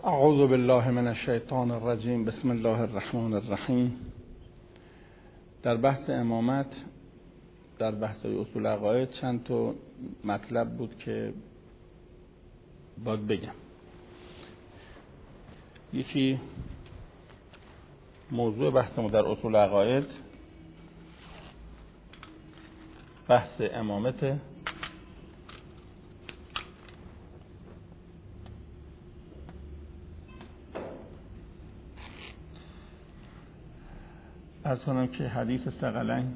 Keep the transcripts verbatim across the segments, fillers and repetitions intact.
اعوذ بالله من الشیطان الرجیم. بسم الله الرحمن الرحیم. در بحث امامت، در بحث اصول عقاید چند تا مطلب بود که باید بگم. یکی موضوع بحثمون در اصول عقاید بحث امامت، از کنم که حدیث ثقلین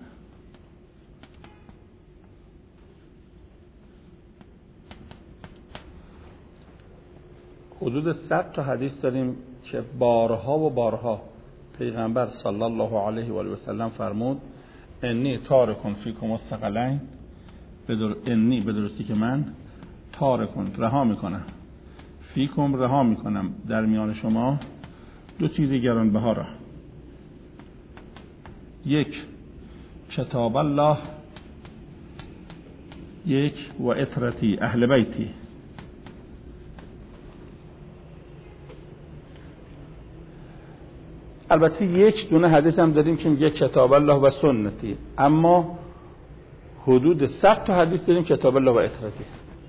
حدود صد تا حدیث داریم که بارها و بارها پیغمبر صلی الله علیه و آله و سلم فرمود انی تارکن فیکم الثقلین، بدر انی بدرستی که من تارکن رها میکنم، فیکم رها میکنم در میان شما دو چیزی گرانبها را، یک کتاب الله، یک و اطرتی اهل بیتی. البته یک دونه حدیث هم داریم که میگه کتاب الله و سنتی، اما حدود صد تا حدیث داریم کتاب الله و اطرتی.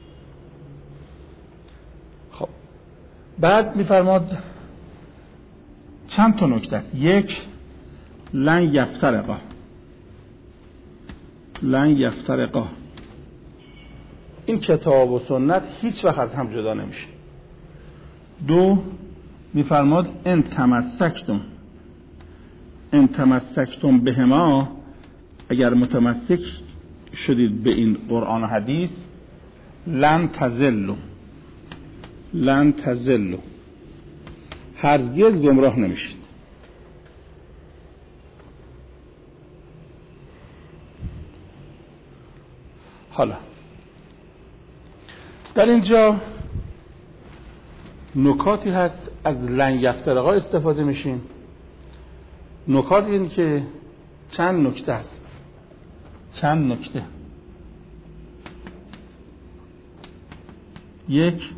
خب بعد میفرماد چند تا نکته است. یک، لن یفترقا، لن یفترقا، این کتاب و سنت هیچ وقت از هم جدا نمیشه. دو، میفرماد ان تمسکتم ان تمسکتم بهما، اگر متمسک شدید به این قرآن و حدیث، لن تضلوا لن تضلوا، هرگز گمراه نمیشید. حالا در اینجا نکاتی هست از لن یفترقا استفاده میشین. نکات این که چند نکته هست، چند نکته. یک،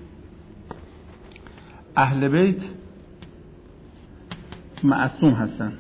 اهل بیت معصوم هستند.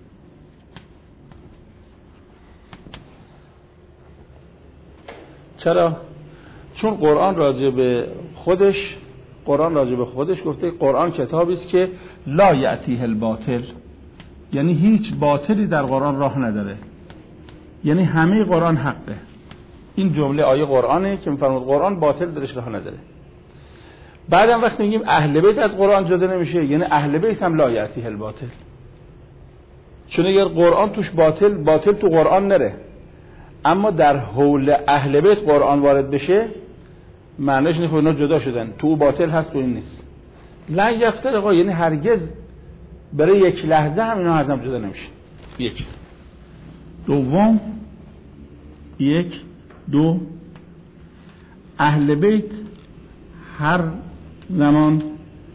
چرا؟ چون قرآن راجع به خودش قرآن راجع به خودش گفته قرآن کتابی است که لا یأتیه الباطل، یعنی هیچ باطلی در قرآن راه نداره، یعنی همه قرآن حقه. این جمله آیه قرآنه که میفرماد قرآن باطل درش راه نداره. بعدم وقتی میگیم اهل بیت از قرآن جدا نمیشه، یعنی اهل بیت هم لا یأتیه الباطل، چون اگر قرآن توش باطل باطل تو قرآن نره، اما در حول اهل بیت قرآن وارد بشه معنیش اینه که اینا جدا شدن، تو باطل هست تو این نیست. لن یفترقا یعنی هرگز برای یک لحظه هم اینا از هم جدا نمیشه. یک. دوم، یک دو اهل بیت هر زمان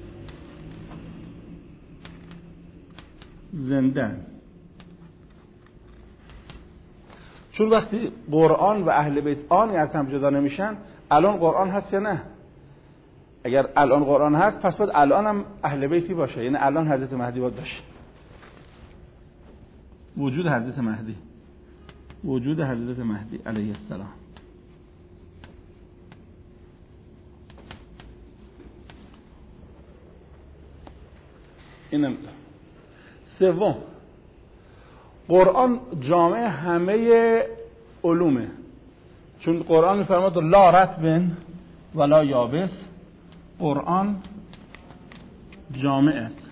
زنده، چون وقتی قرآن و اهل بیت آنی از هم جدا نمیشن، الان قرآن هست یا نه؟ اگر الان قرآن هست پس باید الان هم اهل بیتی باشه، یعنی الان حضرت مهدی باید باشه. وجود حضرت مهدی وجود حضرت مهدی علیه السلام. اینم. سوم، قرآن جامع همه علومه، چون قرآن میفرماد لا رطب ولا یابس، قرآن جامع است،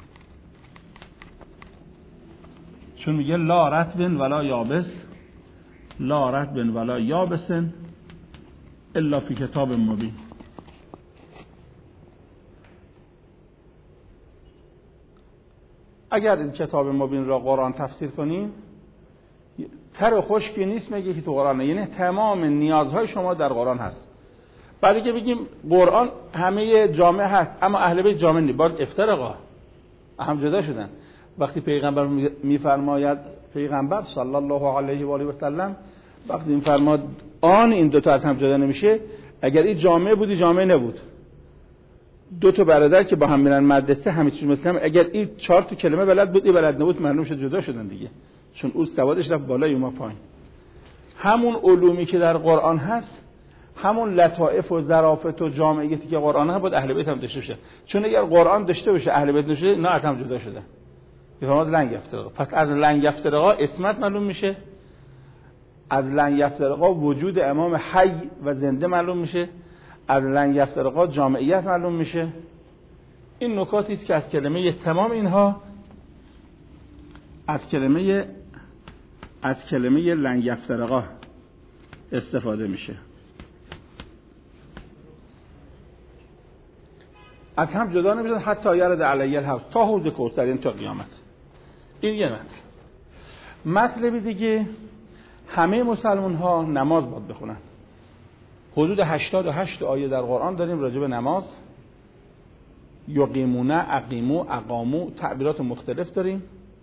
چون میگه لا رطب ولا یابس، لا رطب ولا یابس الا فی کتاب مبین. اگر این کتاب مبین را قرآن تفسیر کنیم، تر و خشکی نیست میگه که تو قرآنه، یعنی تمام نیازهای شما در قرآن هست. بعد که بگیم قرآن همه جامع هست اما اهل بیت جامع نیست، باید افترقا هم جدا شدن. وقتی پیغمبر میفرماید، پیغمبر صلی الله علیه و آله و سلم وقتی میفرماد آن این دو تا از هم جدا نمیشه، اگر این جامع بودی جامع نبود، دو تا برادر که با هم میرن مدرسه همه چیز مثل هم، اگر این چهار تا کلمه بلد بود این بلد نبود معلوم شد جدا شدن دیگه، چون اون سوادش رفت بالا یا ما پایین. همون علومی که در قرآن هست، همون لطائف و ظرافت و جامعیتی که قرآن هست بود اهل بیت هم داشته باشه، چون اگر قرآن داشته باشه اهل بیت داشته نه از هم جدا شده. میفهمید لنگ افتراقا. پس از لنگ افتراقا اسمت معلوم میشه، از لنگ افتراقا وجود امام حی و زنده معلوم میشه، از لنگ افتراقا جامعیت معلوم میشه. این نکاتی است که از کلمه تمام اینها از کلمه از کلمه لنگ افتراقا استفاده میشه. از هم جدا نمیشن حتی یرد علی الحوض، تا حوض کوثر، یعنی تا قیامت. این یه مطلب. مطلب دیگه، همه مسلمان ها نماز باید بخونن. حدود هشتاد و هشت آیه در قرآن داریم راجع به نماز. یقیمونه، اقیمو، اقامو، تعبیرات مختلف داریم.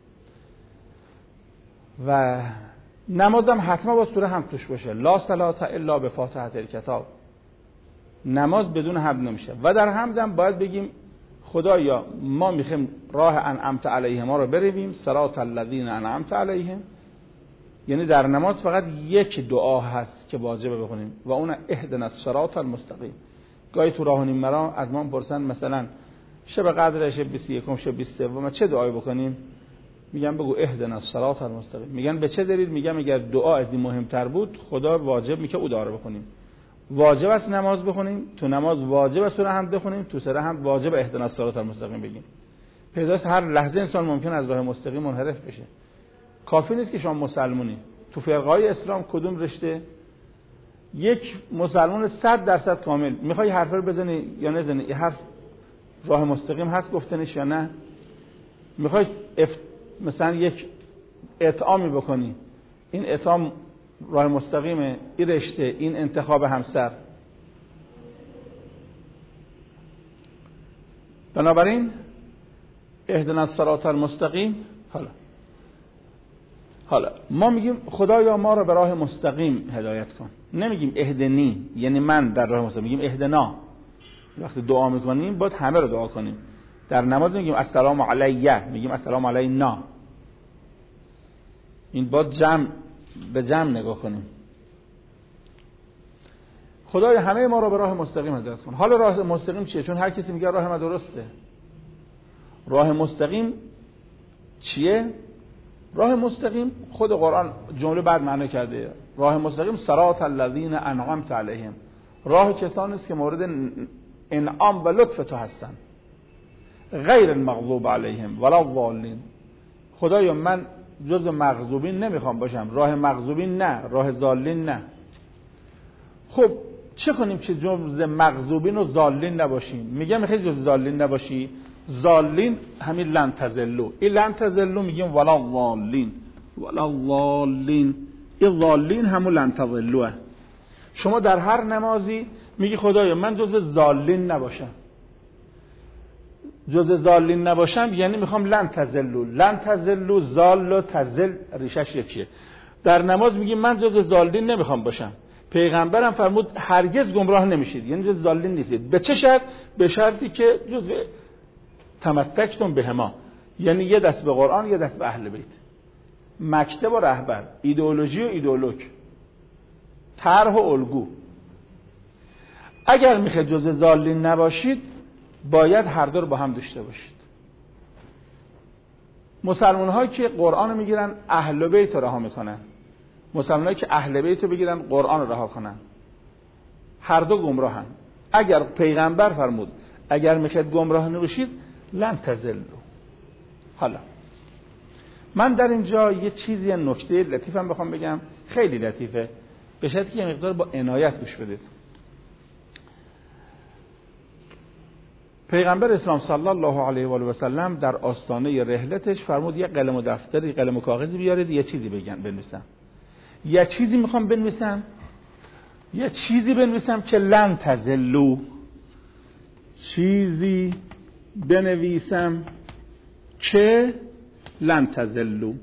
و نماز هم حتما با سوره هم توش باشه. لا صلاة الا بفاتحة الکتاب. نماز بدون حمد نمیشه. و در حمد هم باید بگیم خدایا ما میخوایم راه انعمت علیهم ما رو برویم، صراط الذین انعمت علیهم. یعنی در نماز فقط یک دعا هست که واجبه بخونیم و اون اهدنا الصراط المستقیم. گاهی تو راهنیم مرا از ما پرسن مثلا شب قدر شب بیست و یک شب بیست و سه ما چه دعایی بکنیم؟ میگم بگو اهدنا الصراط المستقیم. میگن به چه دلیل؟ میگم اگر دعا از این مهمتر بود خدا واجب میگه او دعا رو بخونیم. واجب است نماز بخونیم، تو نماز واجب است سوره حمد بخونیم، تو سوره حمد واجب اهدنا الصراط المستقیم بگیم. پیداست هر لحظه انسان ممکن از راه مستقیم منحرف بشه. کافی نیست که شما مسلمونی. تو فرقهای اسلام کدوم رشته یک مسلمان صد درصد کامل میخوای حرف رو بزنی یا نزنی، این حرف راه مستقیم هست گفتنش یا نه، میخوای اف... مثلا یک اطعامی بکنی، این اطعام راه مستقیمه، این رشته، این انتخاب همسر. بنابراین اهدنا الصراط المستقیم. حالا حالا ما میگیم خدایا ما رو به راه مستقیم هدایت کن، نمیگیم اهدنی یعنی من در راه مستقیم، میگیم اهدنا. وقتی دعا میکنیم باید همه رو دعا کنیم. در نماز میگیم السلام علیه، میگیم السلام علینا. این باید جمع به جمع نگاه کنیم. خدای همه ما رو به راه مستقیم هدایت کن. حالا راه مستقیم چیه؟ چون هر کسی میگه راه ما درسته. راه مستقیم چیه؟ راه مستقیم خود قرآن جمله بعد معنی کرده. راه مستقیم صراط الذین انعمت علیهم، راه کسانی است که مورد انعام و لطف تو هستن، غیر المغضوب علیهم ولا الضالین. خدایا من جز مغضوبین نمیخوام باشم، راه مغضوبین نه، راه ضالین نه. خب چه کنیم که جز مغضوبین و ضالین نباشیم؟ میگم میخوای جز ضالین نباشی، ضالین همین لن تزلو، این لن تزلو میگیم ولا الضالین، ولا الضالین، این ضالین همون لن تزلوه. شما در هر نمازی میگی خدایا من جز ضالین نباشم. جز ضالین نباشم یعنی میخوام لن تزلو، لن تزلو، زال و تزل ریشش یکیه. در نماز میگیم من جز ضالین نمیخوام باشم. پیغمبرم فرمود هرگز گمراه نمیشید، یعنی جز ضالین نیستید. به چه شرط؟ به شرطی که جز تمسکتم بهما، یعنی یه دست به قرآن یه دست به اهل بیت، مکتب و رهبر، ایدئولوژی و ایدئولوگ، طرح و الگو. اگر میخواید جز ضالین نباشید باید هر دو رو با هم داشته باشید. مسلمان هایی که قرآن رو میگیرن اهل بیت رو رها میکنن، مسلمان هایی که اهل بیت رو بگیرن قرآن رو رها کنن، هر دو گمراهن. اگر پیغمبر فرمود اگر میخواید گمراه نباشید لن تزلوا. حالا من در اینجا یه چیزی، یه نکته لطیفم بخوام بگم، خیلی لطیفه، به شرطی که یه مقدار با عنایت گوش بدید. پیغمبر اسلام صلی الله علیه و آله و سلم در آستانه رحلتش فرمود یه قلم و دفتری، قلم و کاغذی بیارید، یه چیزی بگن بنویسم. یه چیزی میخوام بنویسم، یه چیزی بنویسم که لن تزلوا، چیزی بنویسم که لن تزلوا.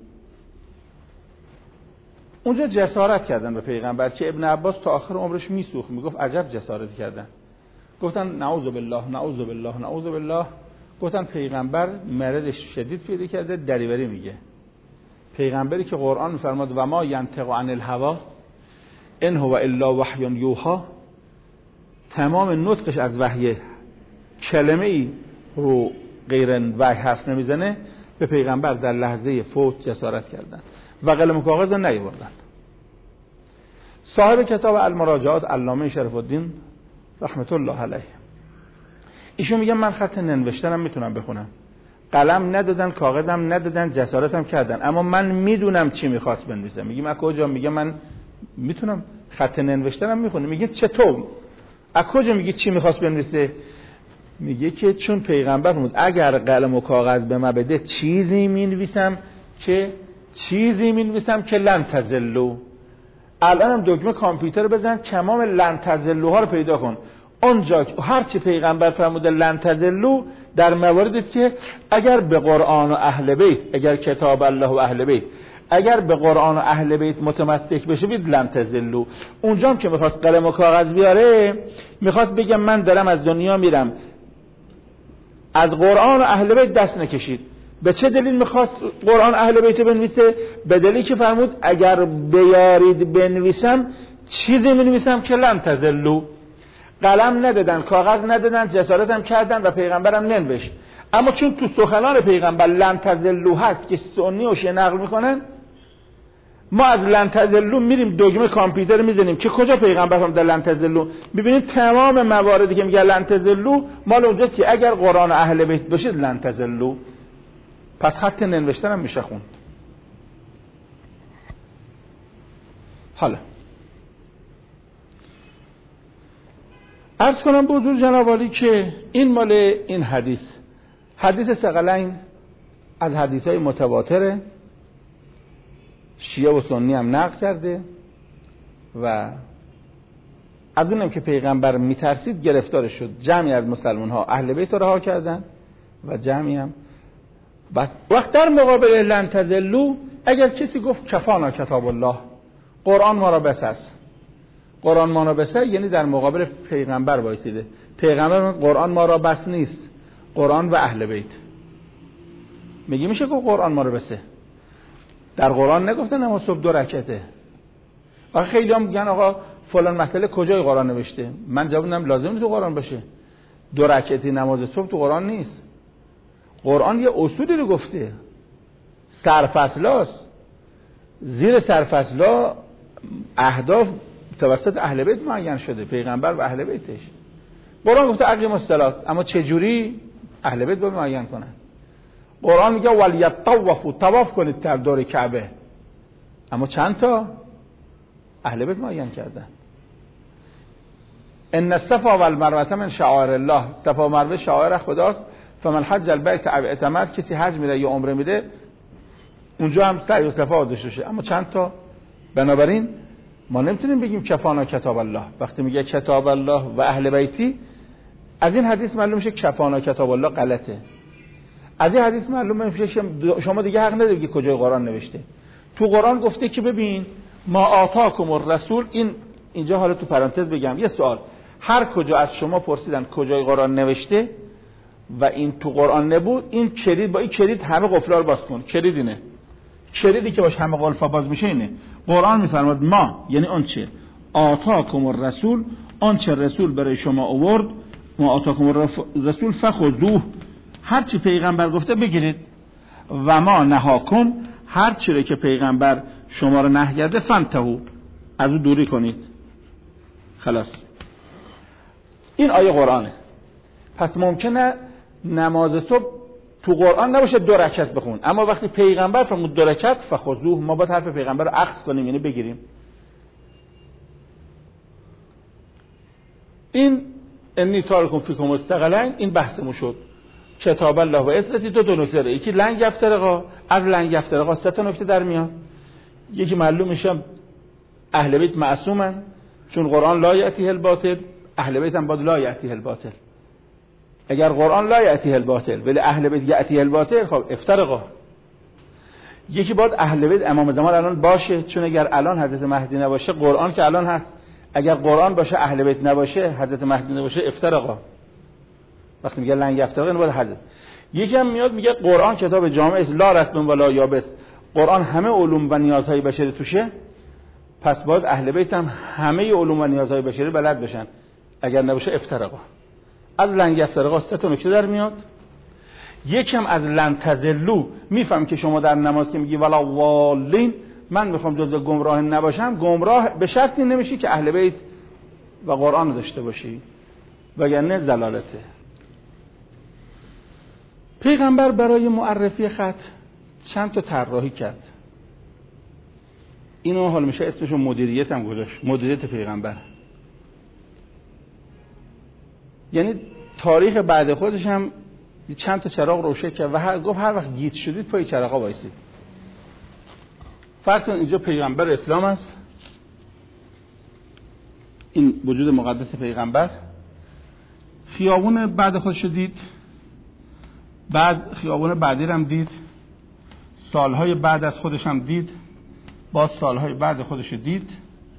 اونجا جسارت کردن به پیغمبر که ابن عباس تا آخر عمرش میسوخت، میگفت عجب جسارت کردن. گفتن نعوذ بالله نعوذ بالله نعوذ بالله. گفتن پیغمبر مرضش شدید پیدا کرده، دریوری میگه. پیغمبری که قرآن میفرماد و ما ینطق عن الهوا ان هو الا وحی یوحی، تمام نطقش از وحی، کلمه ای رو غیر وحی حرف نمیزنه. به پیغمبر در لحظه فوت جسارت کردن و قلم و کاغذ رو نیاوردن. صاحب کتاب المراجعات علامه شرف الدین رحمت الله علیه، ایشون میگه من خط ننوشتنم میتونم بخونم، قلم ندادن، کاغذم ندادن، جسارتم کردن، اما من میدونم چی میخواست بنویسم. میگم از کجا؟ میگه من میتونم خط ننوشتنم میخونم. میگه چطور؟ از کجا میگه چی میخواست بنویسه؟ میگه که چون پیغمبر فرمود اگر قلم و کاغذ به من بده چیزی مینویسم که چیزی مینویسم که لن تزلو. الانم دکمه کامپیوتر بزن تمام لن تزلوها رو پیدا کن. اونجا هر چی پیغمبر فرموده لن تزلو، در مواردی که اگر به قرآن و اهل بیت، اگر کتاب الله و اهل بیت، اگر به قرآن و اهل بیت متمسک بشید لن تزلو. اونجا هم که میخواست قلم و کاغذ بیاره، میخواست بگه من دارم از دنیا میرم، از قرآن و اهل بیت دست نکشید. به چه دلیل میخواست قرآن اهل بیت بنویسه؟ به دلیلی که فرمود اگر بیارید بنویسم چیزی بنویسم که لن تزلو. قلم ندادن، کاغذ ندادن، جسارتم کردن و پیغمبرم ننوشت. اما چون تو سخنان پیغمبر لن تزلو هست که سنی و شیعه نقل میکنن، ما از لن تزلو میریم دکمه کامپیوتر میزنیم که کجا پیغمبر هم در لن تزلو، میبینیم تمام مواردی که میگه لن تزلو مال اونجاست که اگر قرآن اهل بیت باشید لن تزلو. پس خط ننوشتن هم میشه خوند. حالا عرض کنم به حضور جناب عالی که این مال این حدیث حدیث ثقلین از حدیث‌های متواتره، شیعه و سنی هم نقل کرده و از اونم که پیغمبر میترسید گرفتار شد. جمعی از مسلمان ها اهل بیت رو رها کردن و جمعی هم بس. وقت در مقابل لن تزلو اگر کسی گفت کفانا کتاب الله، قرآن ما را بس است، قرآن ما را بس است، یعنی در مقابل پیغمبر وایسیده. پیغمبر قرآن ما را بس نیست، قرآن و اهل بیت. میگی میشه که قرآن ما را بسه؟ در قرآن نگفته نماز صبح دو رکعته. آخه خیلی هم میگن آقا فلان مسئله کجای قرآن نوشته؟ من جواب میدم لازم نیست تو قرآن باشه. دو رکعتی نماز صبح تو قرآن نیست. قرآن یه اصولی رو گفته، سرفصلاست، زیر سرفصلا اهداف توسط اهل بیت معین شده، پیغمبر و اهل بیتش. قرآن گفته اقیم الصلاة، اما چه جوری؟ اهل بیت باید معین کنن. قرآن میگه ولیطوفوا، طواف کنید در دور کعبه، اما چند تا؟ اهل بیت معین کردن. ان الصفا والمروه من شعائر الله، صفا و مروه شعائر خداست. فمن حج البیت او اعتمر، کسی حج میره یا عمره میده اونجا هم سعی و صفا داشته شه، اما چند تا؟ بنابراین ما نمیتونیم بگیم کفانا کتاب الله. وقتی میگه کتاب الله و اهل بیتی، از این حدیث معلوم میشه کفانا کتاب الله غلطه. از این حدیث معلوم میشه شما دیگه حق نداری که کجای قرآن نوشته. تو قرآن گفته که ببین ما آتاکم الرسول، این اینجا حالا تو پرانتز بگم یه سوال، هر کجا از شما پرسیدن کجای قرآن نوشته و این تو قرآن نبود، این کلید، با این کلید همه قفلا رو باز کن. کلید اینه، کلیدی که باش همه قلفا باز میشه اینه. قرآن میفرماد ما، یعنی آن چه آتاکم الرسول، آن چه رسول برای شما آورد، ما آتاکم الرسول فخذوه، هر چی پیغمبر گفته بگیرید، و ما نهاکم، هر چی که پیغمبر شما رو نهی کرده فانتهوا، از او دوری کنید. خلاص این آیه قرآنه. پس ممکنه نماز صبح تو قرآن نباشه دو رکعت بخون، اما وقتی پیغمبر فرمود دو رکعت فخذوه، ما باید حرف پیغمبر رو اخذ کنیم، یعنی بگیریم. این انی تارکم فیکم الثقلین، این بحثمون شد. کتاب الله و عترتی دو دو نکته داره، یکی لنگ یفترقا، از لنگ یفترقا سه تا نکته در میاد. یکی معلوم میشه اهل بیت معصومن، چون قرآن لا یأتیه الباطل، اهل بیت هم باید لا یأتیه الباطل. اگر قرآن لا یأتیه الباطل ولی اهل بیت یأتیه الباطل، خب افترقا. یکی باید اهل بیت امام زمان الان باشه، چون اگر الان حضرت مهدی نباشه قرآن که الان هست، اگر قرآن باشه اهل بیت نباشه، حضرت مهدی نباشه، افترقا. وقتی میگه لنگ افترقا اینو باید حضرت. یکی هم میاد میگه قرآن کتاب جامع است، لا رتب ولا یابس، قرآن همه علوم و نیازهای بشری توشه، پس باید اهل بیت هم همه علوم و نیازهای بشری بلد بشن، اگر نباشه افترقا. از لنگ افترقا سه تا نکته در میاد. یکم از لن تزلوا، میفهم که شما در نماز که میگی ولا والین، من میخوام جزء گمراه نباشم، گمراه به شرطی نمیشی که اهل بیت و قرآن داشته باشی، وگرنه ضلالته. پیغمبر برای معرفی خط چند تا طراحی کرد. اینو حالا میشه اسمشو مدیریت هم گذاشت، مدیریت پیغمبر. یعنی تاریخ بعد خودش هم چند تا چراغ روشن کرد و هر گفت هر وقت گیج شدید پای چراغا وایسید. فرض کنید اینجا پیغمبر اسلام است، این وجود مقدس پیغمبر، خیابون بعد خودش دید، بعد خیابون بعدی هم دید، سالهای بعد از خودش هم دید، باز سالهای بعد خودش دید،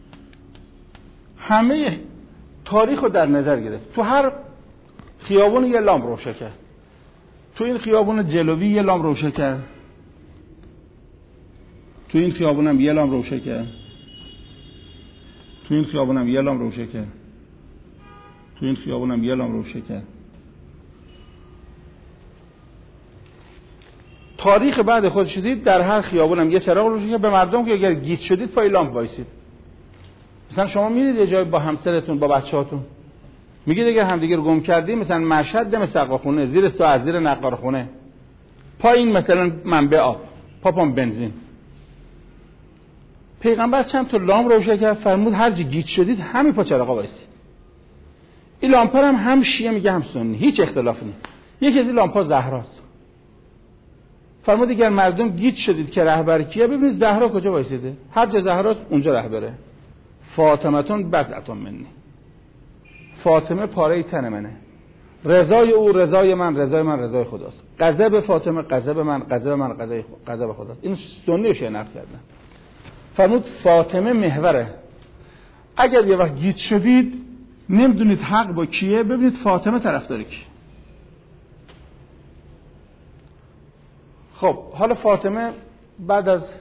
همه تاریخ رو در نظر گرفت. تو هر خیابون یه لامپ روشن کرد، تو این خیابون جلوی یه لامپ روشن کرد، تو این خیابون هم یه لامپ روشن کرد، تو این خیابون هم یه لامپ روشن کرد، تو این خیابون هم یه لامپ روشن کرد. تاریخ بعد خودش دید، در هر خیابون هم یه چراغ روشن کرد، به مردم که اگر گیج شدید پای لامپ وایسید. مثلا شما میرید یه جای با همسرتون با بچه‌هاتون، میگید اگر همدیگه رو گم کردیم، مثلا مشهد دم سقاخونه، زیر ساعت زیر نقارخونه، پایین مثلا منبع آب، پاپام بنزین. پیغمبر چند تا لامپ روشن کرد، فرمود هر جا گیج شدید همین پا چراغا وایسید. این لامپا هم هم شیعه میگه هم سنی، هیچ اختلافی نیست. یکی از این لامپا زهراست. فرمود اگر مردم گیج شدید که رهبر کیه، ببینید زهرا کجا وایسیده، هر جا زهراست اونجا رهبره. فاطمه‌تون بضعة منی، فاطمه پاره تن منه، رضای او رضای من، رضای من رضای خداست. غضب فاطمه غضب من، غضب من غضب خداست. این سنی شه نقل کردن. فرمود فاطمه محوره. اگر یه وقت گیج شدید نمیدونید حق با کیه، ببینید فاطمه طرفدار کی. خب حالا فاطمه بعد از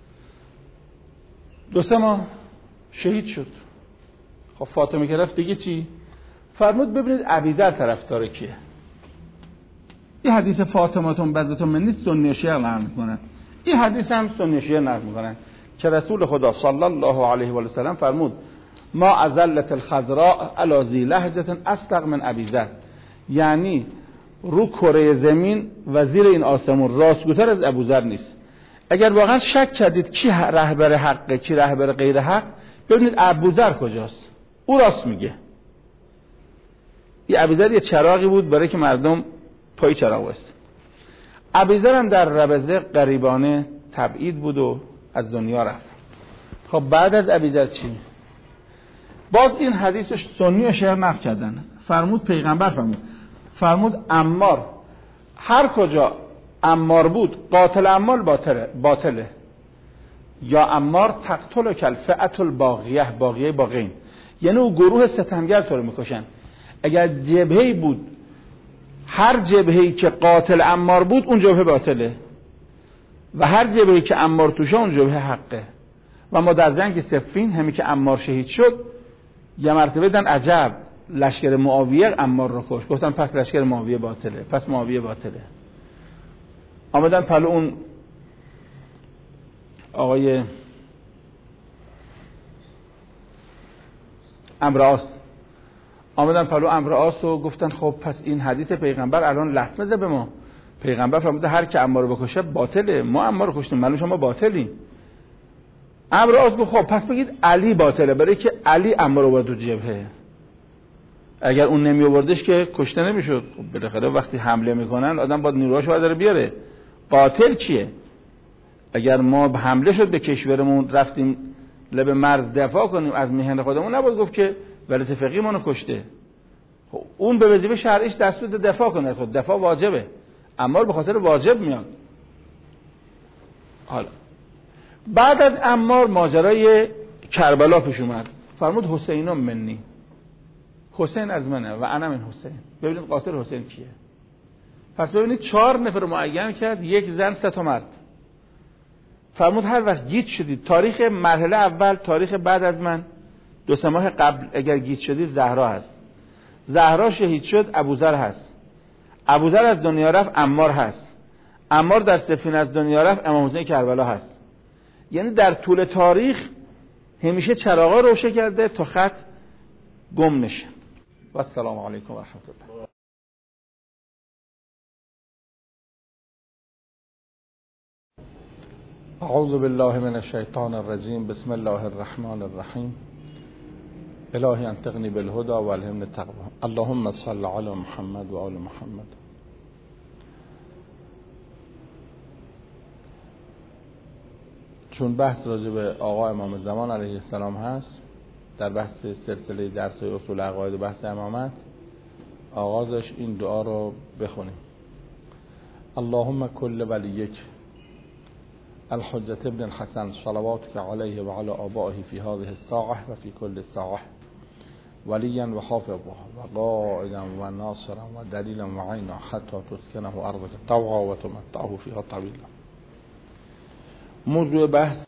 دو سه ماه شهید شد. خب فاطمه که رفت دیگه چی؟ فرمود ببینید ابیذر طرفدار کیه. این حدیث فاطمه‌تون بضعة منی سنی شیعه نقل میکنن، این حدیث هم سنی شیعه نقل میکنن که رسول خدا صلی الله علیه و سلم فرمود ما ازلت الخضراء علی ذی لهجه اصدق من ابیذر، یعنی رو کره زمین و زیر این آسمون راستگوتر از ابوذر نیست. اگر واقعا شک کردید کی رهبر حقه کی رهبر غیر حق، ببینید ابوذر کجاست، او راست میگه. این ابوذر یه چراغی بود برای که مردم پای چراغ وایسن. ابوذر هم در ربضه غریبانه تبعید بود و از دنیا رفت. خب بعد از ابوذر چی؟ باز این حدیثش سنی و شیعه نقل کردن. فرمود پیغمبر فرمود فرمود عمار، هر کجا عمار بود قاتل عمار باطله, باطله. یا عمار تقتل کل فئة الباغیه، باغیه باغین، یعنی او گروه ستمگر تو رو میکشن. اگر جبهه‌ای بود، هر جبهه‌ای که قاتل عمار بود اون جبهه باطله و هر جبهه‌ای که عمار توشه اون جبهه حقه. و ما در جنگ صفین همی که عمار شهید شد یه مرتبه دن عجب لشکر معاویه عمار رو کش، گفتن پس لشکر معاویه باطله، پس معاویه باطله. آمدن پلو اون آقای عمرو عاص، آمدن پلو عمرو عاص و گفتن خب پس این حدیث پیغمبر الان لطمه به ما. پیغمبر فرموده هر کی عمار رو بکشه باطله، ما عمار رو کشتیم معلوم شما باطلین. عمرو عاص گفت خب پس بگید علی باطله، برای که علی عمار رو برد تو جبهه، اگر اون نمی آوردش که کشته نمیشد. خب بالاخره وقتی حمله میکنن آدم باید نیروهاشو برداره بیاره. قاتل کیه؟ اگر ما حمله شد به کشورمون رفتیم لب مرز دفاع کنیم از میهن خودمون، نباید گفت که ولایت فقیه منو کشته. خب اون به وظیفه شرعیش دستور دفاع کنه، خود دفاع واجبه، عمار به خاطر واجب میاد. حالا بعد از عمار ماجرای کربلا پیش اومد. فرمود حسین منی، حسین از منه و انا من حسین. ببینید قاتل حسین کیه. پس ببینید چهار نفر معین کرد، یک زن سه تا مرد. فرمود هر وقت گیج شدید، تاریخ مرحله اول تاریخ بعد از من دو سه ماه قبل اگر گیج شدید زهرا هست، زهرا شهید شد ابوذر هست، ابوذر از دنیا رفت عمار هست، عمار در سفینه از دنیا رفت امام حسین کربلا هست. یعنی در طول تاریخ همیشه چراغا روشن کرده تا خط گم نشه. و السلام علیکم و رحمت الله. اعوذ بالله من الشیطان الرجیم. بسم الله الرحمن الرحیم. الهی انطقنی بالهدى و الهمنی التقوی. اللهم صل علی محمد و آل محمد. چون بحث راجع به آقا امام زمان علیه السلام هست، در بحث سلسله درس و اصول عقاید و بحث امامت، آغازش این دعا رو بخونیم. اللهم کل ولیک الحجة ابن الحسن صلواتك عليه وعلى آبائه في هذه الساعة وفي كل ساعة وليا وحافظا وقائدا وناصرا ودليلا وعينا حتى تسكنه أرضك طوعا وتمتعه فيها طويلا. موضوع بحث